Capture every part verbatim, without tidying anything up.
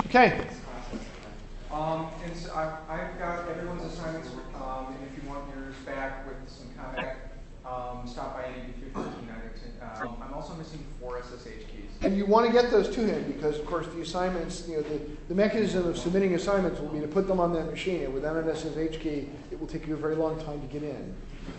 Okay. Um, and so I've, I've got everyone's assignments, um, and if you want yours back with some comment, um, stop by N E B fifteen. Um, I'm also missing four S S H keys. And you want to get those to him because, of course, the assignments, you know, the, the mechanism of submitting assignments will be to put them on that machine, and without an S S H key, it will take you a very long time to get in.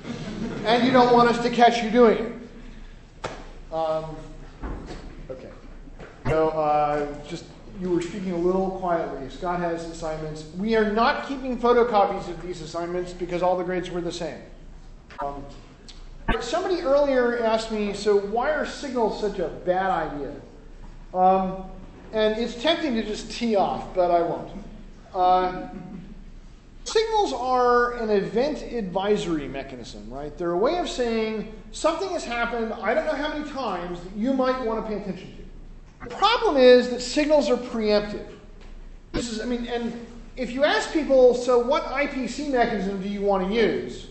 And you don't want us to catch you doing it. Um, okay. So, uh, just, you were speaking a little quietly. Scott has assignments. We are not keeping photocopies of these assignments because all the grades were the same. Um, Somebody earlier asked me, so why are signals such a bad idea? Um, and it's tempting to just tee off, but I won't. Uh, signals are an event advisory mechanism, right? They're a way of saying something has happened, I don't know how many times, that you might want to pay attention to. The problem is that signals are preemptive. This is, I mean, and if you ask people, so what I P C mechanism do you want to use?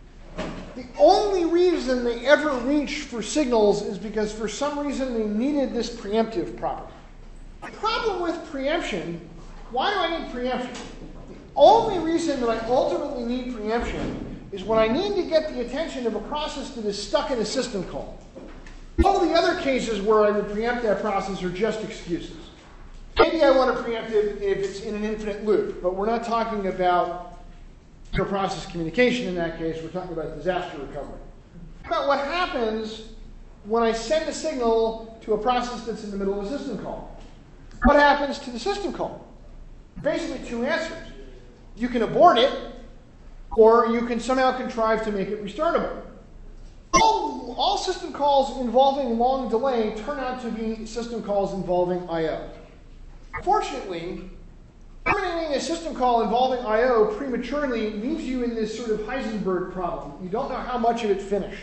The only reason they ever reached for signals is because for some reason they needed this preemptive property. The problem with preemption, why do I need preemption? The only reason that I ultimately need preemption is when I need to get the attention of a process that is stuck in a system call. All the other cases where I would preempt that process are just excuses. Maybe I want to preempt it if it's in an infinite loop, but we're not talking about inter-process communication in that case. We're talking about disaster recovery. About what happens when I send a signal to a process that's in the middle of a system call. What happens to the system call? Basically two answers. You can abort it, or you can somehow contrive to make it restartable. All, all system calls involving long delay turn out to be system calls involving I O. Fortunately, terminating a system call involving I O prematurely leaves you in this sort of Heisenberg problem. You don't know how much of it finished.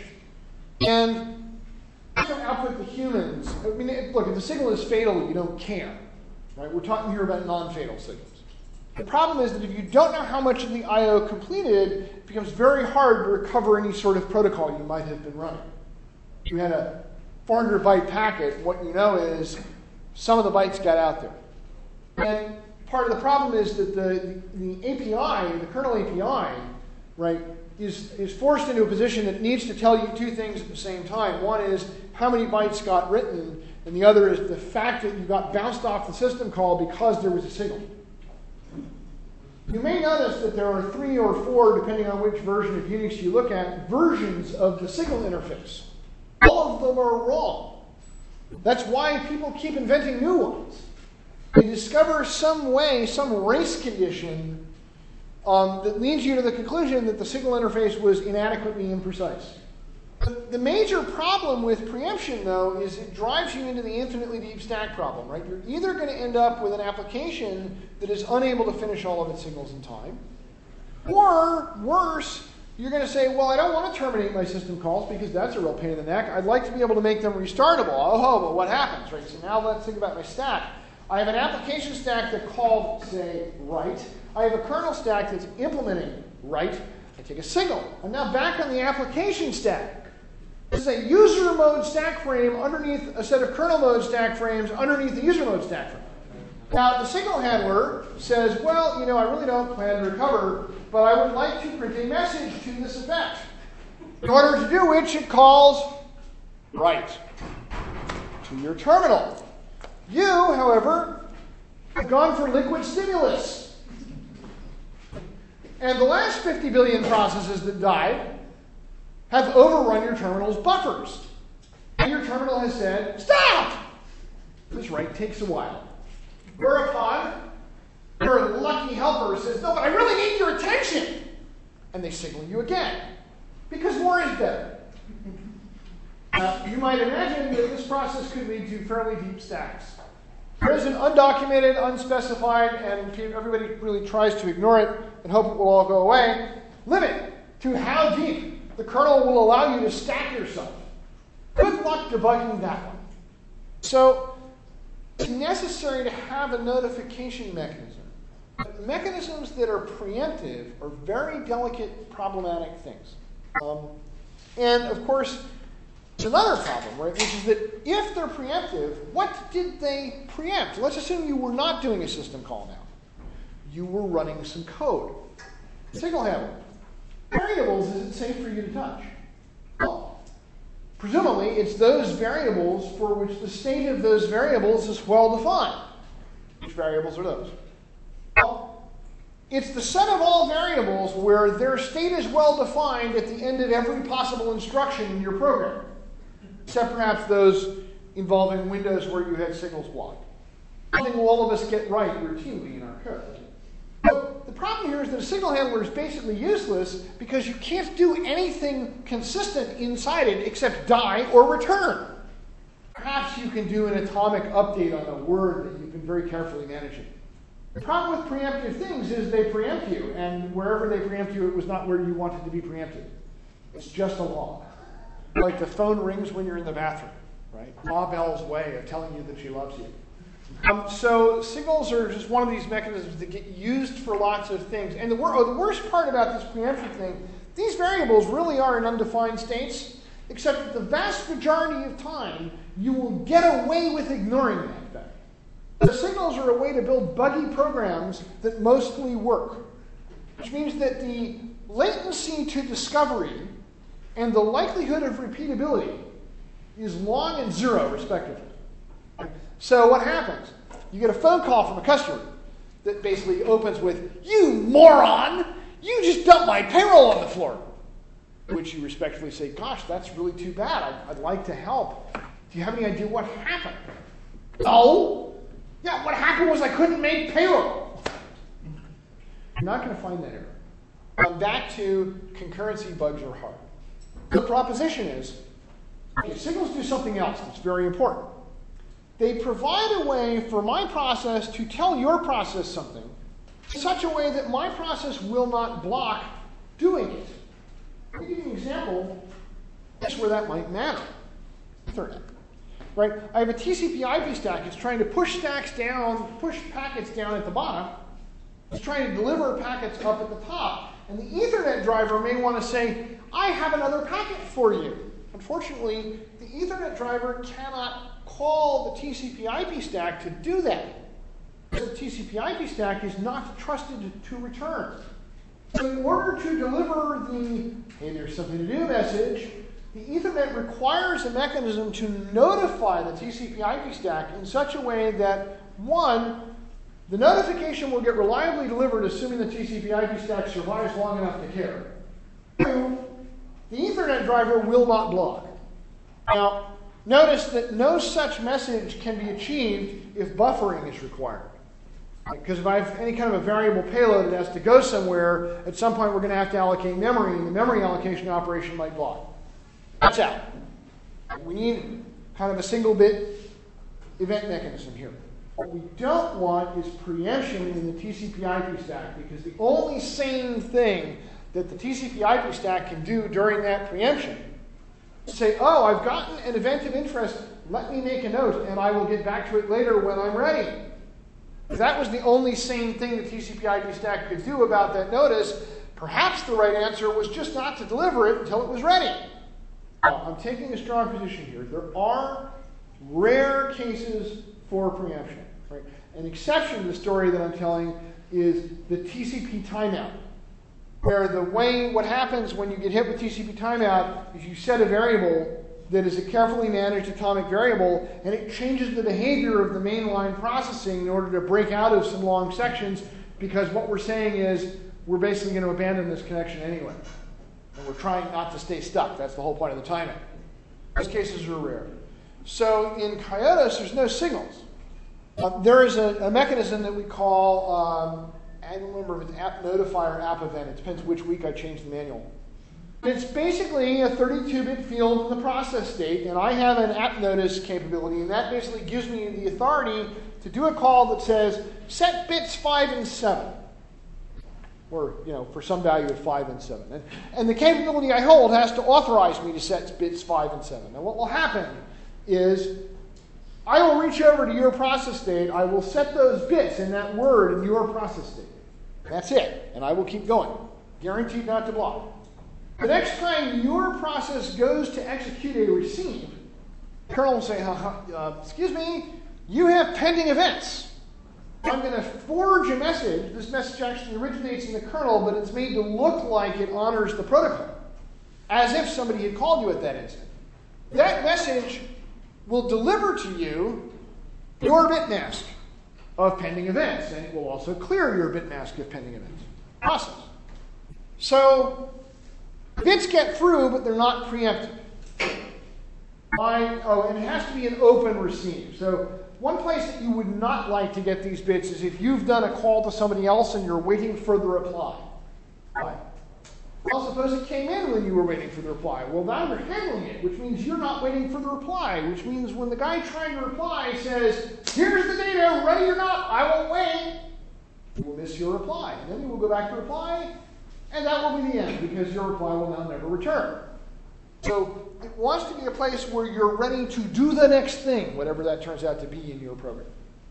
And you don't output the humans. I mean, it, look, if the signal is fatal, you don't care. Right? We're talking here about non-fatal signals. The problem is that if you don't know how much of the I O completed, it becomes very hard to recover any sort of protocol you might have been running. If you had a four hundred byte packet, what you know is some of the bytes got out there. And part of the problem is that the, the, the A P I, the kernel A P I, right, is, is forced into a position that needs to tell you two things at the same time. One is how many bytes got written, and the other is the fact that you got bounced off the system call because there was a signal. You may notice that there are three or four, depending on which version of Unix you look at, versions of the signal interface. All of them are wrong. That's why people keep inventing new ones. They discover some way, some race condition um, that leads you to the conclusion that the signal interface was inadequately imprecise. The major problem with preemption, though, is it drives you into the infinitely deep stack problem, right? You're either going to end up with an application that is unable to finish all of its signals in time, or worse, you're going to say, well, I don't want to terminate my system calls because that's a real pain in the neck. I'd like to be able to make them restartable. Oh, but what happens, right? So now let's think about my stack. I have an application stack that called, say, write. I have a kernel stack that's implementing write. I take a signal. I'm now back on the application stack. This is a user mode stack frame underneath a set of kernel mode stack frames underneath the user mode stack frame. Now, the signal handler says, well, you know, I really don't plan to recover, but I would like to print a message to this effect. In order to do which, it calls write to your terminal. You, however, have gone for liquid stimulus. And the last fifty billion processes that died have overrun your terminal's buffers. And your terminal has said, stop! This write takes a while. Whereupon, your lucky helper says, no, but I really need your attention. And they signal you again, because more is better. Uh, you might imagine that this process could lead to fairly deep stacks. There is an undocumented, unspecified, and everybody really tries to ignore it and hope it will all go away, limit to how deep the kernel will allow you to stack yourself. Good luck debugging that one. So it's necessary to have a notification mechanism. But mechanisms that are preemptive are very delicate, problematic things. Um, and of course, It's another problem, right? Which is that if they're preemptive, what did they preempt? Let's assume you were not doing a system call now. You were running some code. Signal handler. Variables is it safe for you to touch? Well, presumably it's those variables for which the state of those variables is well defined. Which variables are those? Well, it's the set of all variables where their state is well defined at the end of every possible instruction in your program. Except perhaps those involving windows where you had signals blocked. Something all of us get right routinely in our code. But the problem here is that a signal handler is basically useless because you can't do anything consistent inside it except die or return. Perhaps you can do an atomic update on a word that you've been very carefully managing. The problem with preemptive things is they preempt you, and wherever they preempt you, it was not where you wanted to be preempted. It's just a law. Like the phone rings when you're in the bathroom, right? Ma Bell's way of telling you that she loves you. Um, so signals are just one of these mechanisms that get used for lots of things. And the, wor- oh, the worst part about this preemption thing, these variables really are in undefined states, except that the vast majority of time, you will get away with ignoring that fact. The signals are a way to build buggy programs that mostly work, which means that the latency to discovery and the likelihood of repeatability is log and zero, respectively. So what happens? You get a phone call from a customer that basically opens with, "You moron! You just dumped my payroll on the floor." To which you respectfully say, "Gosh, that's really too bad. I'd, I'd like to help. Do you have any idea what happened?" "No. Yeah, what happened was I couldn't make payroll." You're not going to find that error. Um, back to concurrency bugs are hard. The proposition is, okay, signals do something else that's very important. They provide a way for my process to tell your process something in such a way that my process will not block doing it. I'll give you an example. That's where that might matter. Ethernet. Right? I have a T C P I P stack. It's trying to push stacks down, push packets down at the bottom. It's trying to deliver packets up at the top. And the Ethernet driver may want to say, "I have another packet for you." Unfortunately, the Ethernet driver cannot call the T C P I P stack to do that. The T C P I P stack is not trusted to return. So in order to deliver the, "Hey, there's something to do" message, the Ethernet requires a mechanism to notify the T C P I P stack in such a way that, one, the notification will get reliably delivered assuming the T C P I P stack survives long enough to care. Two, the Ethernet driver will not block. Now, notice that no such message can be achieved if buffering is required. Because if I have any kind of a variable payload that has to go somewhere, at some point we're going to have to allocate memory, and the memory allocation operation might block. That's out. We need kind of a single bit event mechanism here. What we don't want is preemption in the T C P I P stack, because the only sane thing that the T C P I P stack can do during that preemption is say, "Oh, I've gotten an event of interest, let me make a note, and I will get back to it later when I'm ready." If that was the only sane thing the T C P I P stack could do about that notice, perhaps the right answer was just not to deliver it until it was ready. Now, I'm taking a strong position here. There are rare cases for preemption. Right? An exception to the story that I'm telling is the T C P timeout, where the way, what happens when you get hit with T C P timeout is you set a variable that is a carefully managed atomic variable, and it changes the behavior of the mainline processing in order to break out of some long sections, because what we're saying is we're basically going to abandon this connection anyway. And we're trying not to stay stuck. That's the whole point of the timeout. Those cases are rare. So in Kyotos, there's no signals. Uh, there is a, a mechanism that we call, um, I don't remember if it's app notify or app event. It depends which week I change the manual. It's basically a thirty-two bit field in the process state, and I have an app notice capability, and that basically gives me the authority to do a call that says, set bits five and seven. Or, you know, for some value of five and seven. And, and the capability I hold has to authorize me to set bits five and seven. Now what will happen is I will reach over to your process state, I will set those bits in that word in your process state. That's it. And I will keep going. Guaranteed not to block. The next time your process goes to execute a receive, the kernel will say, uh, excuse me, you have pending events. I'm going to forge a message. This message actually originates in the kernel, but it's made to look like it honors the protocol, as if somebody had called you at that instant. That message will deliver to you your bit mask of pending events, and it will also clear your bit mask of pending events. Process. So bits get through, but they're not preempted. Why? Oh, and it has to be an open receive. So one place that you would not like to get these bits is if you've done a call to somebody else and you're waiting for the reply. Why? Well, suppose it came in when you were waiting for the reply. Well, now you're handling it, which means you're not waiting for the reply, which means when the guy trying to reply says, here's the data, ready or not, I won't wait, you will miss your reply. And then you will go back to reply, and that will be the end, because your reply will now never return. So it wants to be a place where you're ready to do the next thing, whatever that turns out to be in your program.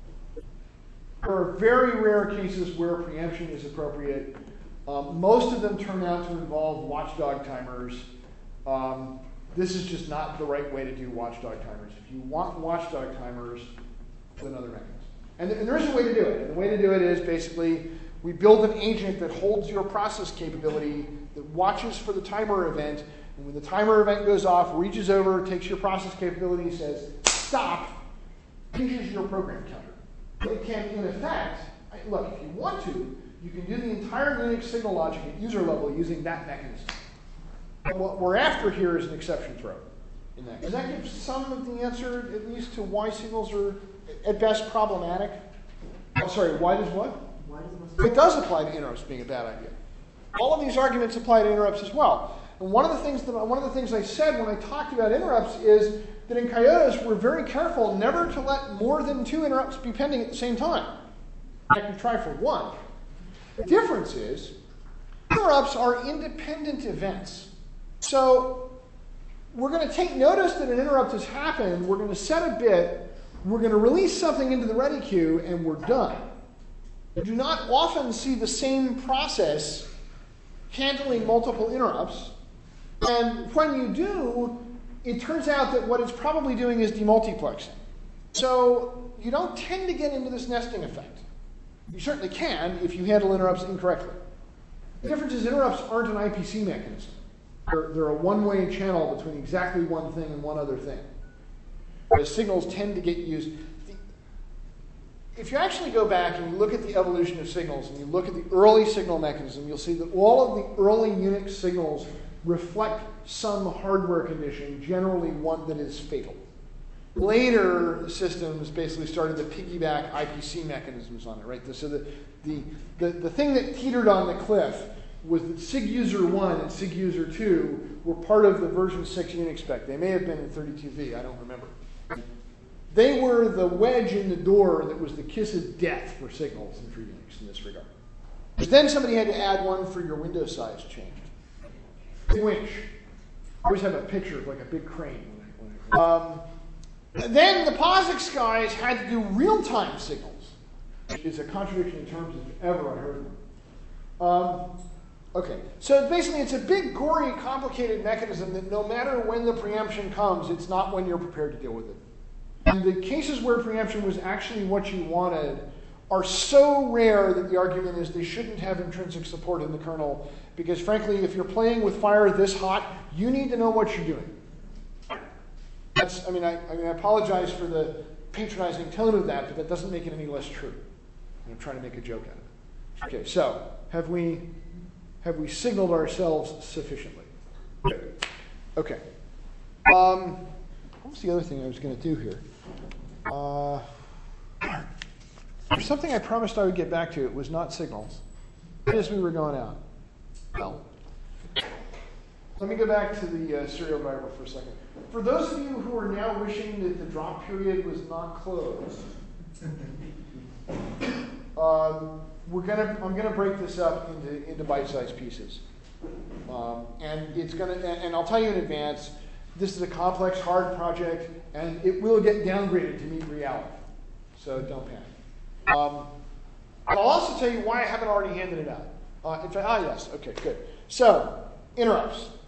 There are very rare cases where preemption is appropriate. Um, most of them turn out to involve watchdog timers. Um, this is just not the right way to do watchdog timers. If you want watchdog timers, it's another mechanism. And, th- and there is a way to do it. And the way to do it is basically we build an agent that holds your process capability, that watches for the timer event, and when the timer event goes off, reaches over, takes your process capability, says, stop, changes your program counter. It can, in effect, look, if you want to, you can do the entire Unix signal logic at user level using that mechanism. But what we're after here is an exception throw. In that. Does that give some of the answer, at least, to why signals are, at best, problematic? Oh, sorry, why does what? Why does it does apply to interrupts being a bad idea. All of these arguments apply to interrupts as well. And one of the things that one of the things I said when I talked about interrupts is that in Coyotes we're very careful never to let more than two interrupts be pending at the same time. I can try for one. The difference is interrupts are independent events. So we're going to take notice that an interrupt has happened, we're going to set a bit, we're going to release something into the ready queue, and we're done. We do not often see the same process handling multiple interrupts. And when you do, it turns out that what it's probably doing is demultiplexing. So you don't tend to get into this nesting effect. You certainly can if you handle interrupts incorrectly. The difference is interrupts aren't an I P C mechanism. They're, they're a one-way channel between exactly one thing and one other thing. Whereas signals tend to get used. The, if you actually go back and you look at the evolution of signals and you look at the early signal mechanism, you'll see that all of the early Unix signals reflect some hardware condition, generally one that is fatal. Later systems basically started to piggyback I P C mechanisms on it, right? So the, the, the, the thing that teetered on the cliff was that SIG-User one and SIG-User two were part of the version six Unix spec. They may have been in thirty-two V, I don't remember. They were the wedge in the door that was the kiss of death for signals and for Unix in this regard. But then somebody had to add one for your window size changed. Winch. I always have a picture of like a big crane. Um, then the POSIX guys had to do real-time signals, which is a contradiction in terms if ever I heard one. Um, okay, so basically it's a big, gory, complicated mechanism that no matter when the preemption comes, it's not when you're prepared to deal with it. And the cases where preemption was actually what you wanted are so rare that the argument is they shouldn't have intrinsic support in the kernel, because frankly, if you're playing with fire this hot, you need to know what you're doing. That's, I mean, I, I mean, I apologize for the patronizing tone of that, but that doesn't make it any less true. I'm trying to make a joke out of it. Okay, so have we have we signaled ourselves sufficiently? Good. Okay. Um, what was the other thing I was going to do here? Uh, there's something I promised I would get back to. It was not signals. As we were going out. Well, let me go back to the uh, serial Bible for a second. For those of you who are now wishing that the drop period was not closed, um, we're gonna. I'm gonna break this up into into bite-sized pieces, um, and it's gonna. And, and I'll tell you in advance, this is a complex, hard project, and it will get downgraded to meet reality. So don't panic. Um, I'll also tell you why I haven't already handed it out. Uh, in fact, ah, yes. Okay, good. So interrupts.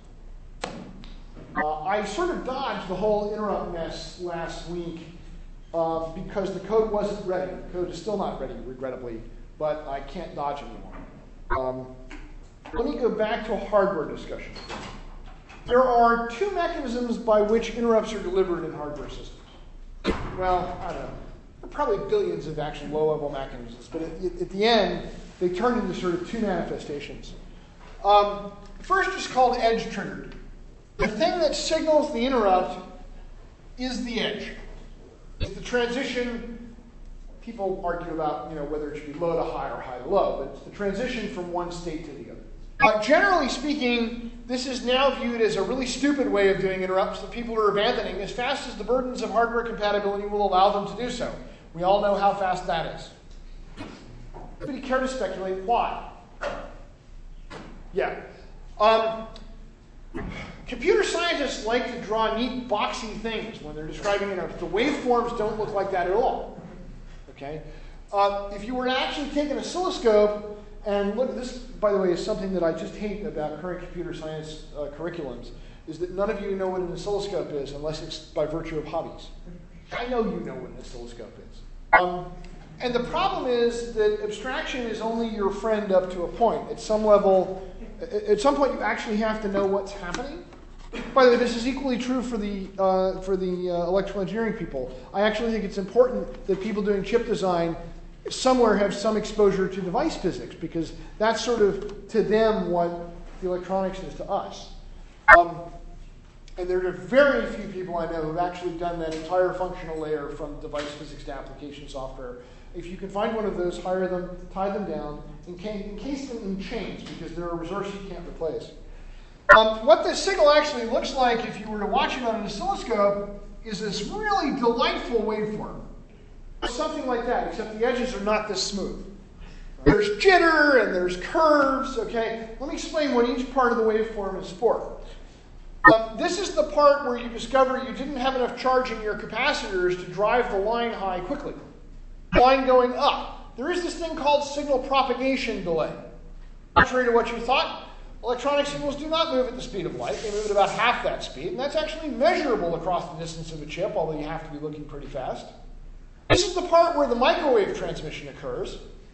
Uh, I sort of dodged the whole interrupt mess last week uh, because the code wasn't ready. The code is still not ready, regrettably, but I can't dodge anymore. Um, let me go back to a hardware discussion. There are two mechanisms by which interrupts are delivered in hardware systems. Well, I don't know. There are probably billions of actual low-level mechanisms, but at, at the end, they turn into sort of two manifestations. Um, the first is called edge-triggered. The thing that signals the interrupt is the edge. It's the transition. People argue about, you know, whether it should be low to high or high to low, but it's the transition from one state to the other. Uh, generally speaking, this is now viewed as a really stupid way of doing interrupts that people are abandoning as fast as the burdens of hardware compatibility will allow them to do so. We all know how fast that is. Anybody care to speculate why? Yeah. Um, computer scientists like to draw neat, boxy things when they're describing interrupts. The waveforms don't look like that at all. Okay? Uh, if you were to actually take an oscilloscope and look, this, by the way, is something that I just hate about current computer science uh, curriculums, is that none of you know what an oscilloscope is unless it's by virtue of hobbies. I know you know what an oscilloscope is. Um, and the problem is that abstraction is only your friend up to a point. At some level, at some point you actually have to know what's happening. By the way, this is equally true for the, uh, for the uh, electrical engineering people. I actually think it's important that people doing chip design somewhere have some exposure to device physics, because that's sort of, to them, what the electronics is to us. Um, and there are very few people I know who've actually done that entire functional layer from device physics to application software. If you can find one of those, hire them, tie them down, encase them in chains, because they're a resource you can't replace. Um, what this signal actually looks like, if you were to watch it on an oscilloscope, is this really delightful waveform. Something like that, except the edges are not this smooth. There's jitter and there's curves, okay? Let me explain what each part of the waveform is for. Um, this is the part where you discover you didn't have enough charge in your capacitors to drive the line high quickly. Line going up. There is this thing called signal propagation delay. Contrary to what you thought, electronic signals do not move at the speed of light. They move at about half that speed, and that's actually measurable across the distance of a chip, although you have to be looking pretty fast. This is the part where the microwave transmission occurs.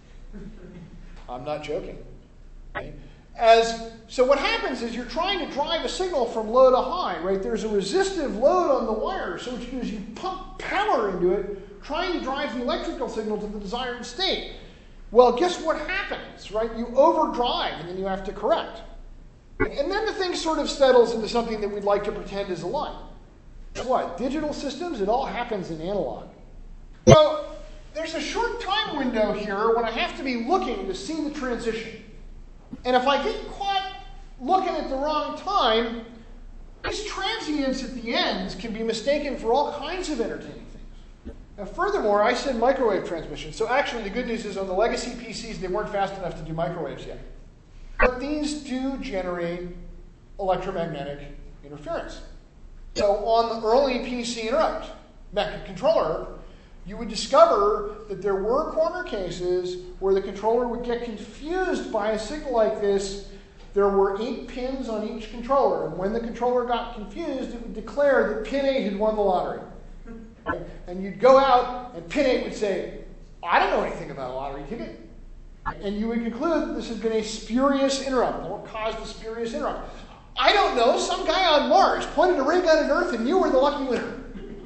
I'm not joking. Okay? As, so what happens is you're trying to drive a signal from low to high, right? There's a resistive load on the wire, so what you do is you pump power into it, trying to drive the electrical signal to the desired state. Well, guess what happens, right? You overdrive, and then you have to correct. And then the thing sort of settles into something that we'd like to pretend is a line. What? Digital systems? It all happens in analog. So there's a short time window here when I have to be looking to see the transition. And if I get caught looking at the wrong time, these transients at the ends can be mistaken for all kinds of entertaining things. Now, furthermore, I said microwave transmission. So actually, the good news is on the legacy P Cs, they weren't fast enough to do microwaves yet. But these do generate electromagnetic interference. So on the early P C interrupt controller, you would discover that there were corner cases where the controller would get confused by a signal like this. There were eight pins on each controller, and when the controller got confused, it would declare that pin eight had won the lottery. Right? And you'd go out, and pin eight would say, I don't know anything about a lottery ticket. And you would conclude that this had been a spurious interrupt. And what caused the spurious interrupt? I don't know. Some guy on Mars pointed a ray gun at Earth, and you were the lucky winner.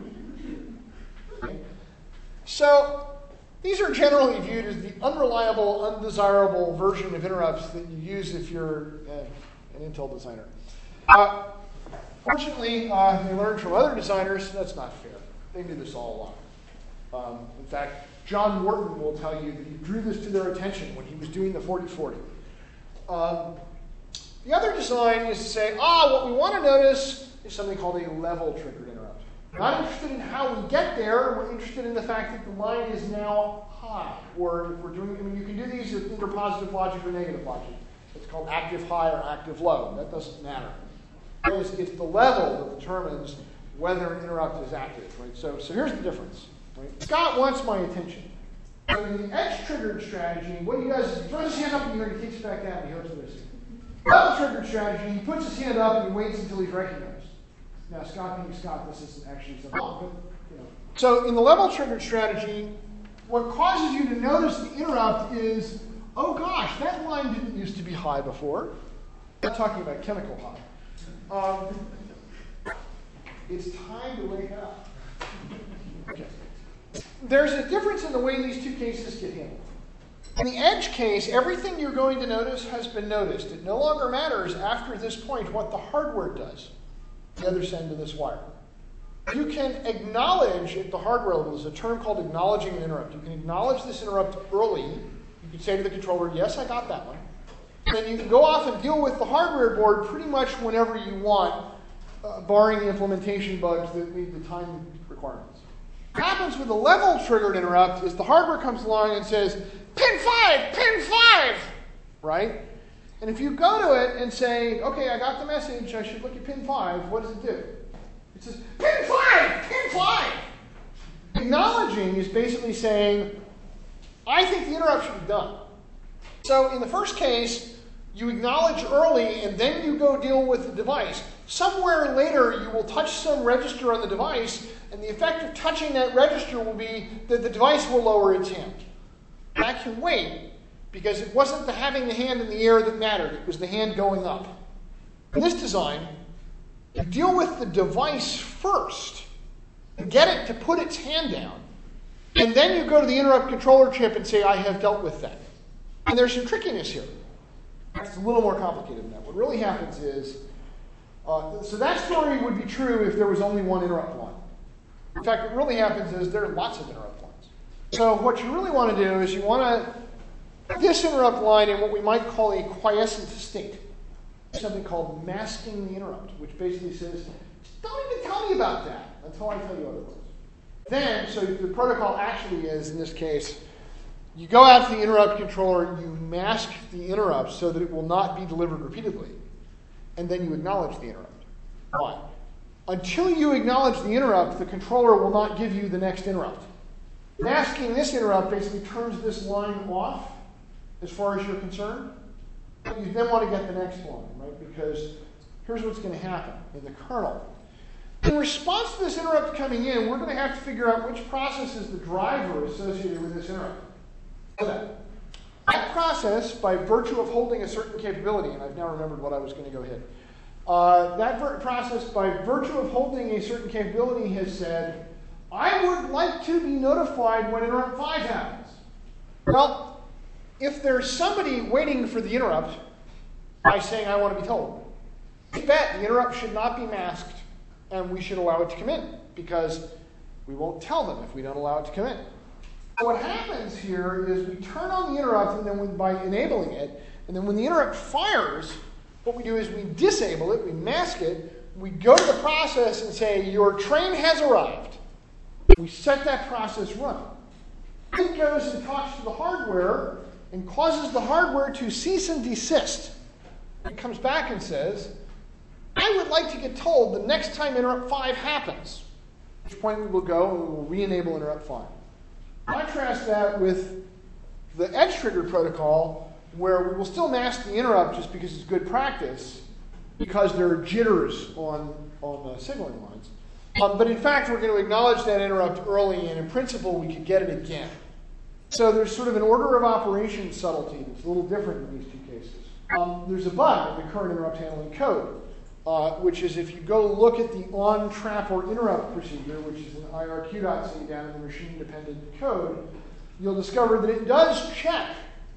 So these are generally viewed as the unreliable, undesirable version of interrupts that you use if you're uh, an Intel designer. Uh, fortunately, uh, they learned from other designers. That's not fair. They knew this all along. Um, in fact, John Morton will tell you that he drew this to their attention when he was doing the forty forty. Um, the other design is to say, ah, what we want to notice is something called a level triggered interrupt. We're not interested in how we get there. We're interested in the fact that the line is now high. Or if we're doing, I mean, you can do these with either positive logic or negative logic. It's called active high or active low. That doesn't matter. It's, it's the level that determines whether an interrupt is active. Right? So, so here's the difference. Right? Scott wants my attention. So in the edge-triggered strategy, what he does is he throws his hand up in the air and he kicks back down and he hopes for this. Level-triggered strategy, he puts his hand up and he waits until he's recognized. Now, Scott being Scott, this isn't actually something, but, you know. So in the level triggered strategy, what causes you to notice the interrupt is, oh gosh, that line didn't used to be high before. I'm not talking about chemical high. Um, it's time to wake up. Okay. There's a difference in the way these two cases get handled. In the edge case, everything you're going to notice has been noticed. It no longer matters after this point what the hardware does at the other end of this wire. You can acknowledge at the hardware level, there's a term called acknowledging an interrupt. You can acknowledge this interrupt early. You can say to the controller, yes, I got that one. And then you can go off and deal with the hardware board pretty much whenever you want, uh, barring the implementation bugs that meet the time requirements. What happens with a level triggered interrupt is the hardware comes along and says, pin five, pin five, right? And if you go to it and say, okay, I got the message, I should look at pin five, what does it do? It says, pin five, pin five. Acknowledging is basically saying, I think the interrupt should be done. So in the first case, you acknowledge early and then you go deal with the device. Somewhere later, you will touch some register on the device, and the effect of touching that register will be that the device will lower its hand. That can wait, because it wasn't the having the hand in the air that mattered. It was the hand going up. In this design, you deal with the device first, and get it to put its hand down, and then you go to the interrupt controller chip and say, I have dealt with that. And there's some trickiness here. It's a little more complicated than that. What really happens is, uh, so that story would be true if there was only one interrupt line. In fact, what really happens is there are lots of interrupt lines. So what you really want to do is you want to put this interrupt line in what we might call a quiescent state. Something called masking the interrupt, which basically says, don't even tell me about that until I tell you otherwise. Then, so the protocol actually is, in this case, you go out to the interrupt controller, you mask the interrupt so that it will not be delivered repeatedly, and then you acknowledge the interrupt. Why? Until you acknowledge the interrupt, the controller will not give you the next interrupt. Masking this interrupt basically turns this line off as far as you're concerned. But you then want to get the next one, right? Because here's what's going to happen in the kernel. In response to this interrupt coming in, we're going to have to figure out which process is the driver associated with this interrupt. That. that process, by virtue of holding a certain capability, and I've now remembered what I was going to go hit, uh, that ver- process, by virtue of holding a certain capability, has said, I would like to be notified when interrupt five happens. Well, if there's somebody waiting for the interrupt by saying I want to be told, I bet the interrupt should not be masked and we should allow it to come in, because we won't tell them if we don't allow it to come in. What happens here is we turn on the interrupt, and then we, by enabling it, and then when the interrupt fires, what we do is we disable it, we mask it, we go to the process and say, your train has arrived. We set that process running. It goes and talks to the hardware and causes the hardware to cease and desist. It comes back and says, I would like to get told the next time interrupt five happens, at which point we will go and we will re-enable interrupt five. Contrast that with the edge trigger protocol, where we will still mask the interrupt just because it's good practice, because there are jitters on, on the signaling lines. Um, but in fact, we're going to acknowledge that interrupt early, and in principle, we could get it again. So there's sort of an order of operation subtlety that's a little different in these two cases. Um, there's a bug in the current interrupt handling code, uh, which is if you go look at the on, trap, or interrupt procedure, which is in I R Q dot C down in the machine-dependent code, you'll discover that it does check.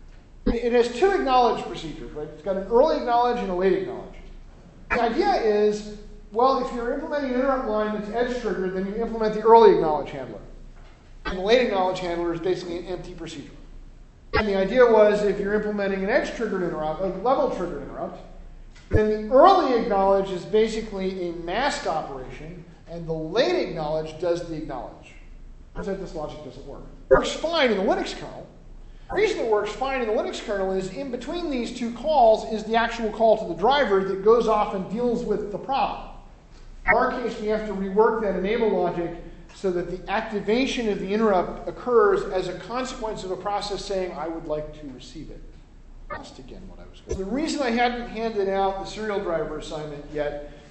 It has two acknowledge procedures, right? It's got an early acknowledge and a late acknowledge. The idea is, well, if you're implementing an interrupt line that's edge triggered, then you implement the early acknowledge handler. And the late acknowledge handler is basically an empty procedure. And the idea was, if you're implementing an edge triggered interrupt, a level triggered interrupt, then the early acknowledge is basically a mask operation, and the late acknowledge does the acknowledge. Turns out this logic doesn't work. It works fine in the Linux kernel. The reason it works fine in the Linux kernel is in between these two calls is the actual call to the driver that goes off and deals with the problem. In our case, we have to rework that enable logic so that the activation of the interrupt occurs as a consequence of a process saying, I would like to receive it. That's again what I was going to. The reason I hadn't handed out the serial driver assignment yet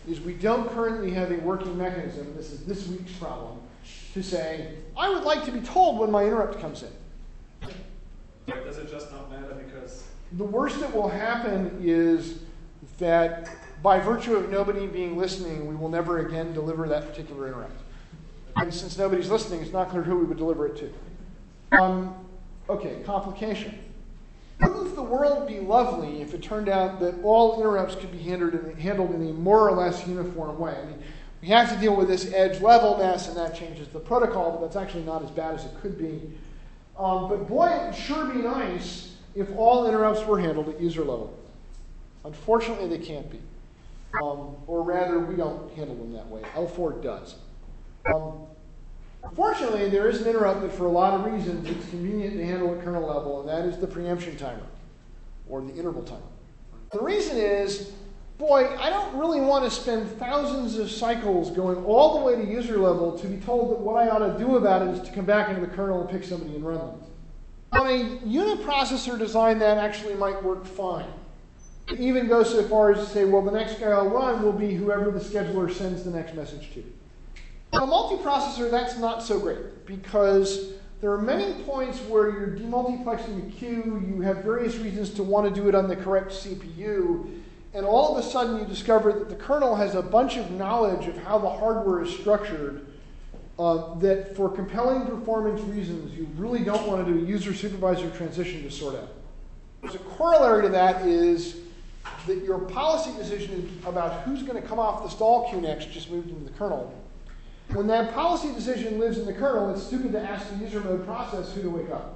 is we don't currently have a working mechanism, this is this week's problem, to say, I would like to be told when my interrupt comes in. So does it just not matter because... The worst that will happen is that by virtue of nobody being listening, we will never again deliver that particular interrupt. And since nobody's listening, it's not clear who we would deliver it to. Um, okay, complication. Wouldn't the world be lovely if it turned out that all interrupts could be handled in, handled in a more or less uniform way? I mean, we have to deal with this edge level mess, and that changes the protocol, but that's actually not as bad as it could be. Um, but boy, it would sure be nice if all interrupts were handled at user level. Unfortunately, they can't be. Um, or rather, we don't handle them that way. L four does. Um, Fortunately, there is an interrupt that for a lot of reasons it's convenient to handle at kernel level, and that is the preemption timer, or the interval timer. The reason is, boy, I don't really want to spend thousands of cycles going all the way to user level to be told that what I ought to do about it is to come back into the kernel and pick somebody and run them. On a unit processor design, that actually might work fine. It even goes so far as to say, well, the next guy I'll run will be whoever the scheduler sends the next message to. On a multiprocessor, that's not so great, because there are many points where you're demultiplexing the queue, you have various reasons to want to do it on the correct C P U, and all of a sudden you discover that the kernel has a bunch of knowledge of how the hardware is structured uh, that for compelling performance reasons you really don't want to do a user-supervisor transition to sort out. So a corollary to that is that your policy decision about who's going to come off the stall queue next just moved into the kernel. When that policy decision lives in the kernel, it's stupid to ask the user mode process who to wake up.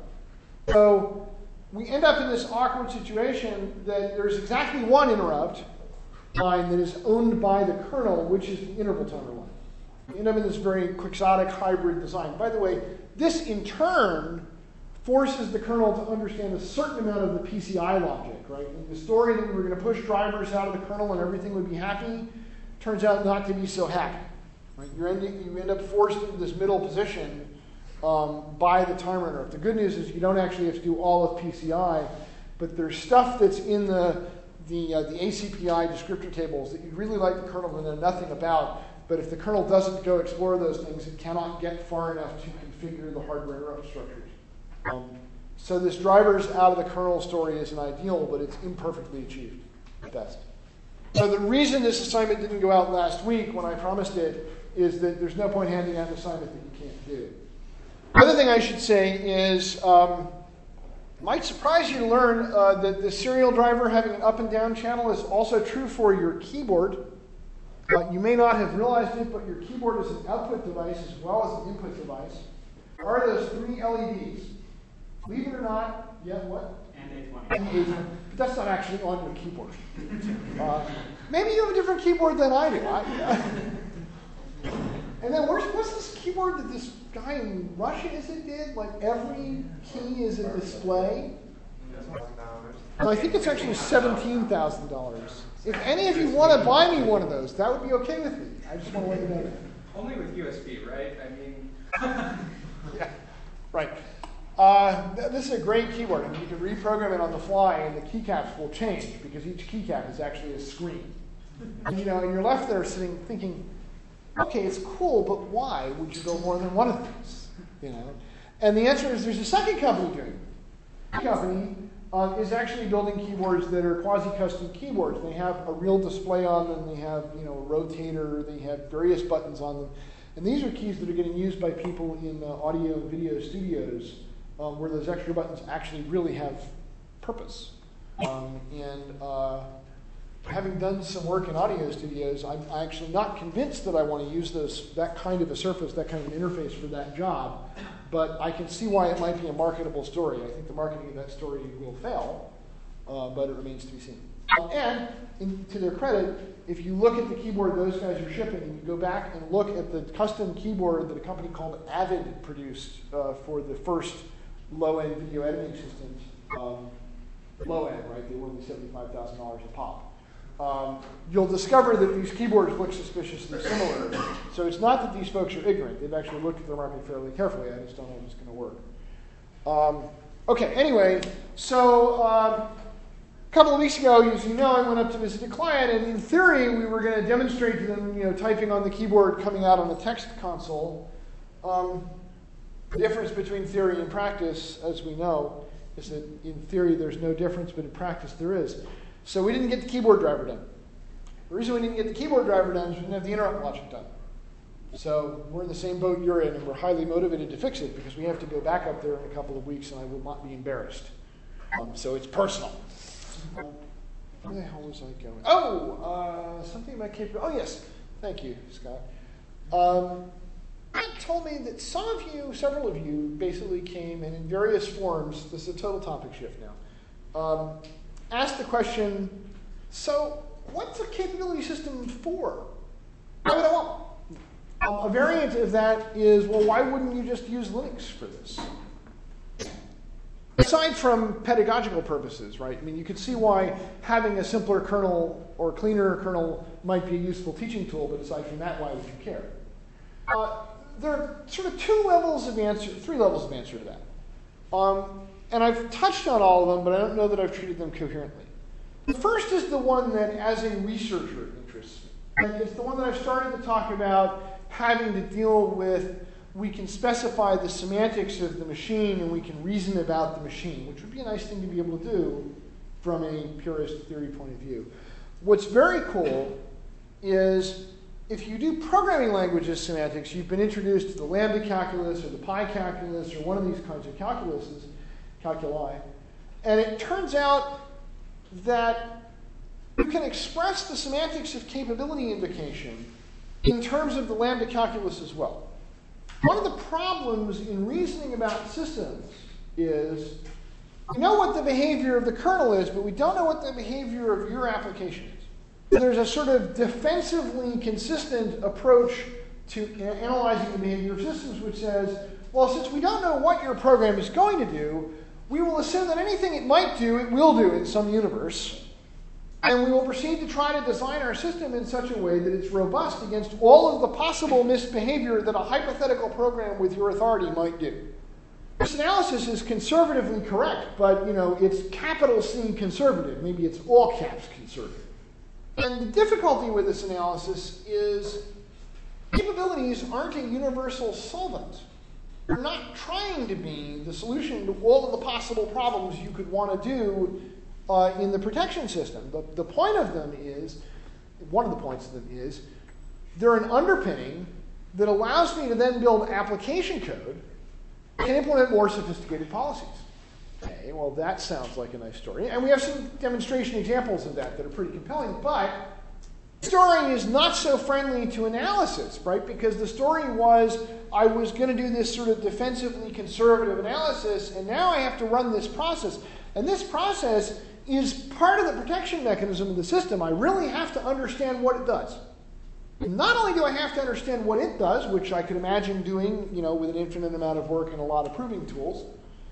So we end up in this awkward situation that there's exactly one interrupt line that is owned by the kernel, which is the interval timer line. We end up in this very quixotic hybrid design. By the way, this in turn forces the kernel to understand a certain amount of the P C I logic, right? In the story that we were going to push drivers out of the kernel and everything would be happy, turns out not to be so happy. Right? You're ending, you end up forced into this middle position um, by the timer interrupt. The good news is you don't actually have to do all of P C I, but there's stuff that's in the the, uh, the A C P I descriptor tables that you'd really like the kernel to know nothing about, but if the kernel doesn't go explore those things, it cannot get far enough to configure the hardware interrupt structures. Um, so this drivers out of the kernel story isn't ideal, but it's imperfectly achieved at best. So the reason this assignment didn't go out last week when I promised it is that there's no point handing out an assignment that you can't do. The other thing I should say is, um, it might surprise you to learn uh, that the serial driver having an up and down channel is also true for your keyboard. Uh, you may not have realized it, but your keyboard is an output device as well as an input device. There are those three L E Ds. Believe it or not, yeah, what? And A twenty. And A twenty. But that's not actually on your keyboard. Uh, maybe you have a different keyboard than I do. I, I, And then where's, what's this keyboard that this guy in Russia is it did? Like every key is a display? And I think it's actually seventeen thousand dollars. If any of you want to buy me one of those, that would be okay with me. I just want to let you know that. Only with U S B, right? I mean... Yeah, right. Uh, th this is a great keyboard. I mean, you can reprogram it on the fly, and the keycaps will change, because each keycap is actually a screen. And, you know, and you're left there sitting thinking, okay, it's cool, but why would you build more than one of these? You know, and the answer is there's a second company doing it. The company uh, is actually building keyboards that are quasi-custom keyboards. They have a real display on them. They have, you know, a rotator. They have various buttons on them, and these are keys that are getting used by people in uh, audio and video studios, um, where those extra buttons actually really have purpose. Um, and uh, having done some work in audio studios, I'm actually not convinced that I want to use those, that kind of a surface, that kind of an interface for that job, but I can see why it might be a marketable story. I think the marketing of that story will fail, uh, but it remains to be seen. And in, to their credit, if you look at the keyboard those guys are shipping, and you go back and look at the custom keyboard that a company called Avid produced uh, for the first low-end video editing systems, um, low-end, right? They were only seventy-five thousand dollars a pop. Um, you'll discover that these keyboards look suspiciously similar. So it's not that these folks are ignorant. They've actually looked at the market fairly carefully. I just don't know if it's going to work. Um, okay, anyway, so um, couple of weeks ago, as you know, I went up to visit a client, and in theory, we were going to demonstrate to them, you know, typing on the keyboard coming out on the text console. Um, the difference between theory and practice, as we know, is that in theory there's no difference, but in practice there is. So we didn't get the keyboard driver done. The reason we didn't get the keyboard driver done is we didn't have the interrupt logic done. So we're in the same boat you're in, and we're highly motivated to fix it because we have to go back up there in a couple of weeks, and I will not be embarrassed. Um, so it's personal. Um, where the hell was I going? Oh, uh, something about capability. Oh, yes. Thank you, Scott. Um, It told me that some of you, several of you, basically came and in various forms, this is a total topic shift now, um, asked the question, so what's a capability system for? Why would I want one? Um, a variant of that is, well, why wouldn't you just use Linux for this? Aside from pedagogical purposes, right? I mean, you could see why having a simpler kernel or cleaner kernel might be a useful teaching tool, but aside from that, why would you care? Uh, There are sort of two levels of answer, three levels of answer to that. Um, and I've touched on all of them, but I don't know that I've treated them coherently. The first is the one that, as a researcher, interests me. And it's the one that I've started to talk about having to deal with, we can specify the semantics of the machine and we can reason about the machine, which would be a nice thing to be able to do from a purist theory point of view. What's very cool is, if you do programming languages semantics, you've been introduced to the lambda calculus or the pi calculus or one of these kinds of calculuses, calculi, and it turns out that you can express the semantics of capability invocation in terms of the lambda calculus as well. One of the problems in reasoning about systems is we know what the behavior of the kernel is, but we don't know what the behavior of your application is. There's a sort of defensively consistent approach to analyzing the behavior of systems, which says, well, since we don't know what your program is going to do, we will assume that anything it might do, it will do in some universe. And we will proceed to try to design our system in such a way that it's robust against all of the possible misbehavior that a hypothetical program with your authority might do. This analysis is conservatively correct, but you know, it's capital C conservative. Maybe it's all caps conservative. And the difficulty with this analysis is capabilities aren't a universal solvent. They're not trying to be the solution to all of the possible problems you could want to do uh, in the protection system. The, the point of them is, one of the points of them is, they're an underpinning that allows me to then build application code and implement more sophisticated policies. Okay, well, that sounds like a nice story. And we have some demonstration examples of that that are pretty compelling, but the story is not so friendly to analysis, right? Because the story was, I was going to do this sort of defensively conservative analysis, and now I have to run this process. And this process is part of the protection mechanism of the system. I really have to understand what it does. Not only do I have to understand what it does, which I could imagine doing, you know, with an infinite amount of work and a lot of proving tools,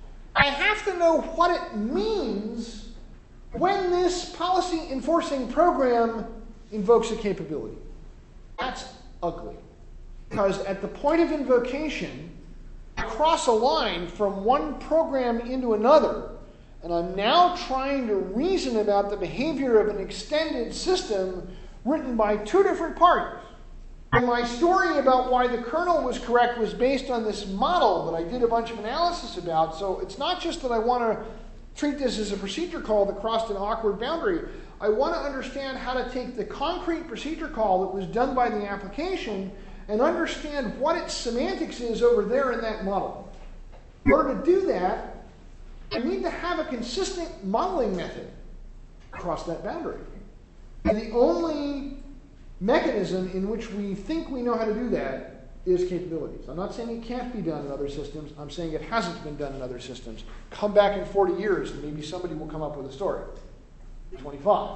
I have to know what it means when this policy enforcing program invokes a capability. That's ugly. Because at the point of invocation, I cross a line from one program into another, and I'm now trying to reason about the behavior of an extended system written by two different parties. And my story about why the kernel was correct was based on this model that I did a bunch of analysis about. So it's not just that I want to treat this as a procedure call that crossed an awkward boundary. I want to understand how to take the concrete procedure call that was done by the application and understand what its semantics is over there in that model. In order to do that, I need to have a consistent modeling method across that boundary. And the only mechanism in which we think we know how to do that is capabilities. I'm not saying it can't be done in other systems. I'm saying it hasn't been done in other systems. Come back in forty years and maybe somebody will come up with a story. twenty-five.